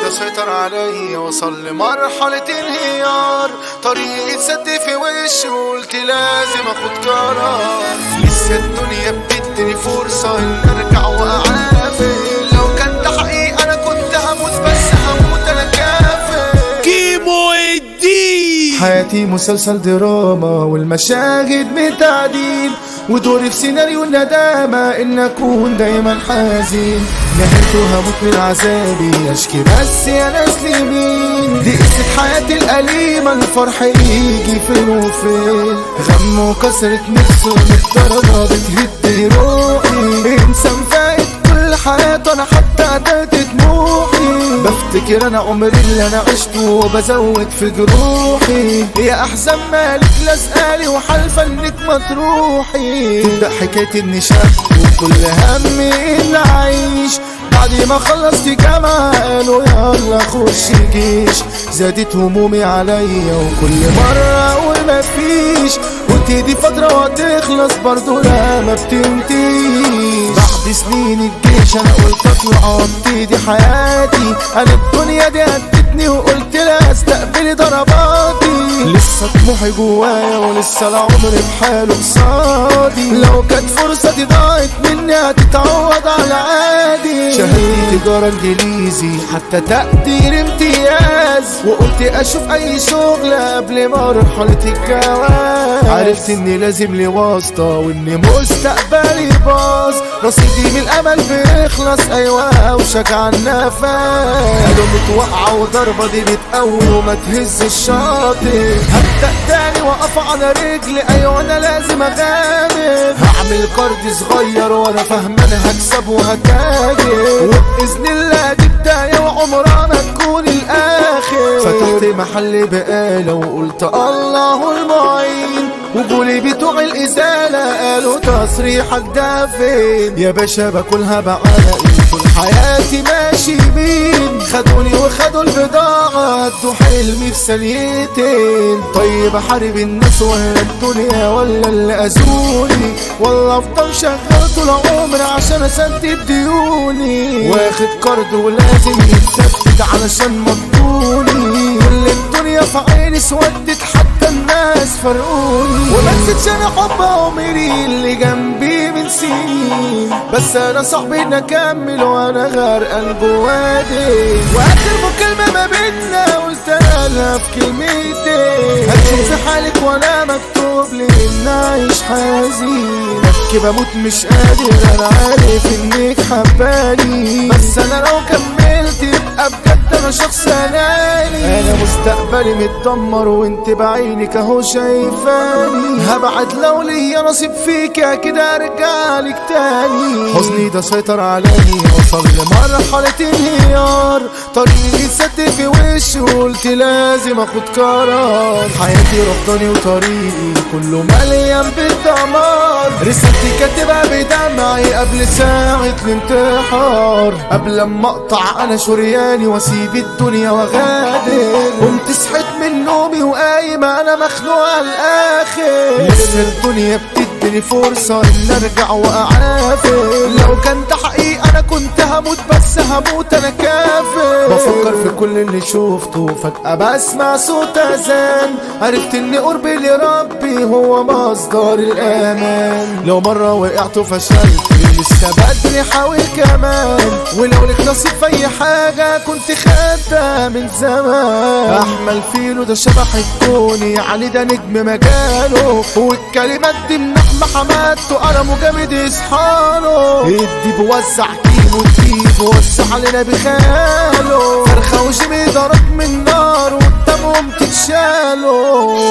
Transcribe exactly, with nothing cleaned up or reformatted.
ده سيطر عليا وصل لمرحلة انهيار، طريقي اتسد في وشي وقلت لازم اخد قرار. لسه الدنيا بتديني فرصة ان ارجع واعافر، لو كان ده حقيقي انا كنت هموت بس هموت انا كافر. كيمو الدين حياتي مسلسل دراما والمشاهد متعدين، ودوري في سيناريو الندامة ان اكون دايما حزين. نهايته هموت من عذابي اشكي بس يا ناس لمين، دي قصة حياتي الأليمة الفرح يجي فين وفين. غم وكسرة نفس ومضطربة بتهد روحي، انسان فايت كل حياته انا حتى قتلت طموحي. بفتكر انا عمري اللي انا عشته وبزود في جروحي، يا احزان مالك لازقالي وحالفة انك ما تروحي. تبدأ حكاية اني شاب وكل همي اني اعيش، بعد ما خلصت جامعة قالوا يلا خش جيش. زادت همومي عليا وكل مرة اقول مفيش، وتدي فترة وهتخلص برضو لا ما بتنتهيش. بعد سنين الجيش انا قلت اطلع وابتدي حياتي، انا الدنيا دي هدتني وقلت لا استقبلي ضرباتي. لسه طموحي جوايا ولسه العمر بحاله قصادي، لو كانت فرصتي ضاعت مني هتتعوض على عادي. شهادتي تجارة انجليزي حتى تقدير امتياز، وقلت اشوف اي شغل قبل مرحلة الجواز. عرفت اني لازم لي واسطة واني مستقبلي باظ، رصيدي من الامل بيخلص ايوه اوشك عالنفس. قالوا متوقعة وضربة دي بتقوي وما تهز الشاطئ، هبدأ تاني واقف على رجلي ايوه انا لازم اغامر. هعمل قرض صغير وانا فاهم انا هكسب وهتاجر، وباذن الله دي بداية وعمرها ما تكون الاخر. فتحت محل بقالة وقلت الله المعين، وقولي بتوع الازالة قالوا تصريحك ده فين. يا باشا باكلها بعرقي طول حياتي ماشي بين، خدوني وخدوا البضاعة ادوا حلمي في ثانيتين. طيب احارب الناس ولا الدنيا ولا اللي اذوني، ولا افضل شغال طول عمري عشان اسدد ديوني. واخد قرض ولازم يتسدد علشان مضوني، كل الدنيا في عيني سودت حتى الناس فرقوني. وما نسيتش انا حب عمري اللي جنبي من سنين، بس انا صاحبي نكمل وانا غرقان جوادي. واخر مكالمة ما بينا قلت لها في كلمتين، هتشوف في حالك وانا مكتوب لي ان اعيش حزين. ببكي بموت مش قادر انا عارف انك حباني، بس انا لو كملت يبقى بجد انا شخص اناني. انا مستقبلي متدمر وانت بعينك اهو شايفاني، هبعد لو ليا نصيب فيك اكيد ارجع لك تاني. حزني ده سيطر عليا وصل لمرحلة انهيار، طريقي اتسد في وشي وقلت لازم اخد قرار. حياتي رفضاني وطريقي كله مليان بالدمار، رسالتي كاتبها بدمعي قبل ساعة الانتحار. قبل ما اقطع انا شرياني واسيب الدنيا واغادر، قمت صحيت من نومي وقايم انا مخنوق على الاخر. لسه الدنيا بتديني فرصة ان ارجع واعافر، لو كان ده حقيقي انا كنت هموت بس هموت انا كافر. بفكر في كل اللي شوفته فجأة بسمع صوت اذان، عرفت ان قربي لربي هو مصدر الامان. لو مرة وقعت وفشلت لسه بدري حاول كمان، ولو لك نصيب في اي حاجة كنت خدتها من زمان. احمل فيلو ده شبح الكوني علي ده نجم مجاله، والكلمات دي من احمى حمادته قلمه جامد يصحاله. ادي بوزع كيلو تجيب وسع علينا بخاله، فرخة وجيمي ضرب من نار وقدامهم تتشالوا.